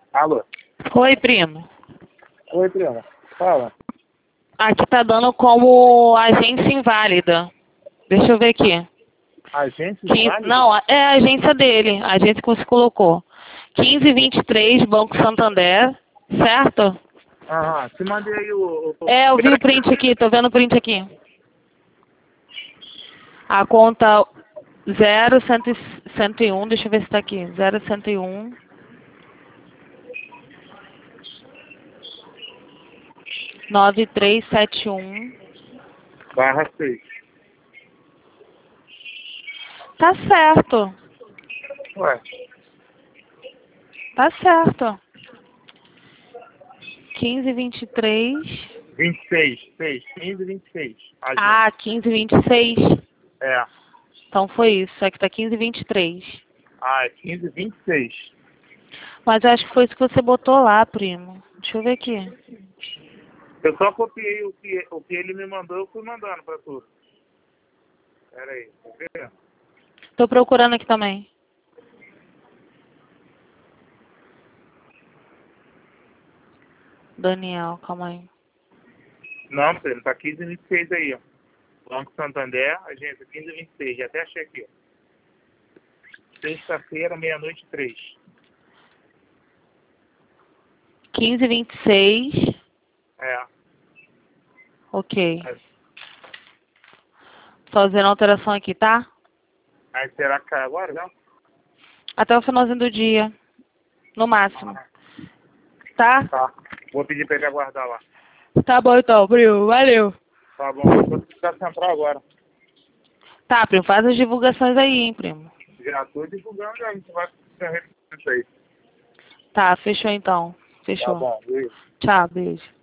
Alô? Oi, primo. Oi, prima. Fala. Aqui tá dando como agência inválida. Deixa eu ver aqui. Agência inválida? Não, é a agência dele, a agência que você colocou. 1523, Banco Santander, certo? Aham. Te mandei aí o... É, eu vi o print aqui, tô vendo o print aqui. A conta 0101, deixa eu ver se tá aqui. 0101. Nove três sete um. Barra 6. Tá certo. Ué, Tá certo. 1523. 26. 6. 15 26. Agência. Ah, 1526. É. Então foi isso. Aqui tá 1523. Ah, é 15 26. Mas eu acho que foi isso que você botou lá, primo. Deixa eu ver aqui. Eu só copiei o que ele me mandou, eu fui mandando pra tu. Pera aí, quer ver? Tô procurando aqui também. Daniel, calma aí. Não, primo, tá 15 26 aí, ó. Banco Santander, agência 15 26. Já até achei aqui, ó. Sexta-feira, meia-noite 3. 1526. É. Ok. Tô fazendo alteração aqui, tá? Aí será que cai agora, não? Até o finalzinho do dia. No máximo. Tá? Tá. Vou pedir pra ele aguardar lá. Tá bom então, primo. Valeu. Tá bom. Eu vou precisar central agora. Tá, primo. Faz as divulgações aí, hein, primo. Já tô divulgando, já. A gente vai fazer isso aí. Tá, fechou então. Tá Fechou. bom, beijo. Tchau, beijo.